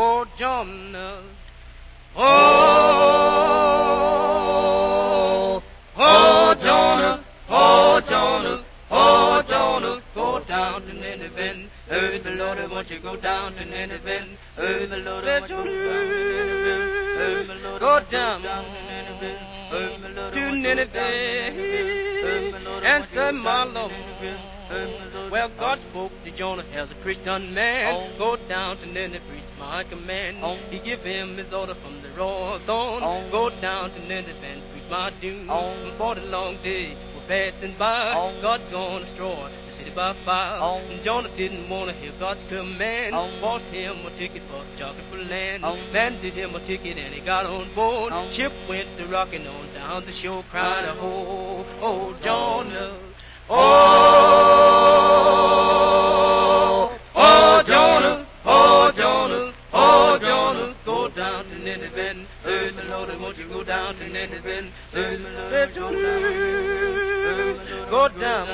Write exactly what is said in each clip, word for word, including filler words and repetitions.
Oh, Jonah. Oh, oh, Jonah. Oh, Jonah. Oh, Jonah. Go down to Nineveh. Oh, the Lord, I want you to go down to Nineveh. Oh, the Lord, I want you to go down to Nineveh. Oh, the Lord, go down to Nineveh. To Nineveh. Answer my Lord. Well, God spoke to Jonah as a Christian man. Go down to Nineveh, preach my command. He give him his order from the royal throne. Go down to Nineveh and preach my doom. For the long day we're passing by, God's gonna destroy the city by fire. And Jonah didn't want to hear God's command. Bought him a ticket for jogging for land. Man did him a ticket and he got on board. Ship went to rocking on down the shore, crying, oh, oh, Jonah. Oh, oh, Jonah, oh, Jonah, oh, Jonah, go down to Nineveh. Oh, the Lord, I want you to go down to Nineveh. Oh, Jonah, go down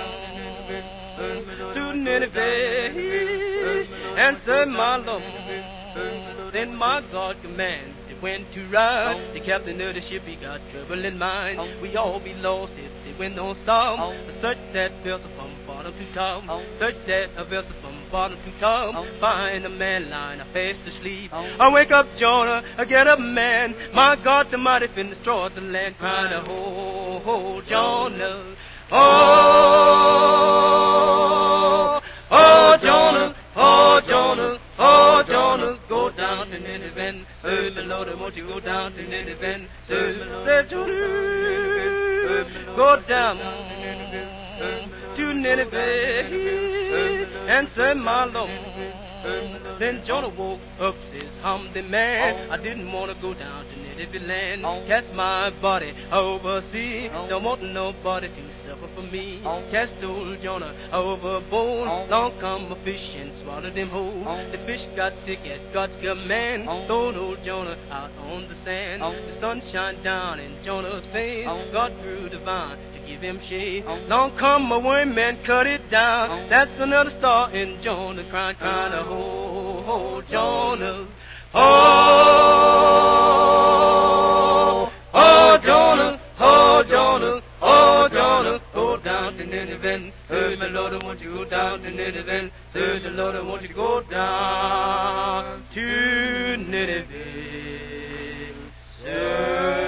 to Nineveh. Answer my Lord. Then my God command. Went to ride, the captain of the ship, he got trouble in mind. We all be lost if the wind don't stop. Search that vessel from bottom to top. Search that vessel from bottom to top. Find a man lying fast asleep. I wake up Jonah, I get up man. My God Almighty fin destroy the land. Crying, oh, oh, Jonah. Oh, oh, Jonah. Oh, Jonah. Oh, Jonah. Go down to Nineveh. Oh, the Lord, I want you to go down to Nineveh. Oh, Jonah. Go down to Nineveh. Answer my Lord. Then Jonah woke up, says, I'm the man. I didn't want to go down to Nineveh land. Cast my body overseas. Don't want nobody to suffer for me. Cast old Jonah overboard. Long come a fish and swallowed him whole. The fish got sick at God's command. Thrown old Jonah out on the sand. The sun shined down in Jonah's face. God grew the vine to give him shade. Long come a worm and cut it down. That's another star in Jonah crying, crying, oh, oh, Jonah. Oh, oh, Jonah. Oh, Jonah. Oh, Jonah. Go down to Nineveh. Oh, my Lord, I want you to go down to Nineveh. Oh, the Lord, I want you to go down to Nineveh. Sir.